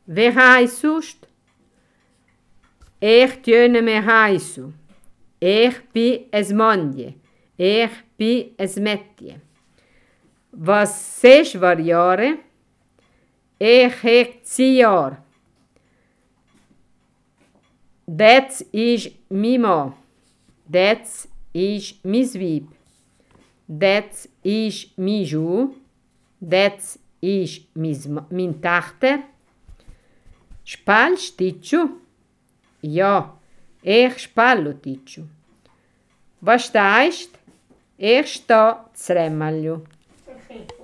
Wie heisst sonst? Ich töne me heisu. Ich bin es Mandje. Ich bin es Mädchen. Was sech war Jahre? Ich heg 10 Jahre. Das ist mi Mann. Das ist mis Weib. Das ist mi Schuh. Das ist min Tochter. Spielst du? Ja, ich spiele Ticcio. Was stehst? Ich stehe zu Remmelju.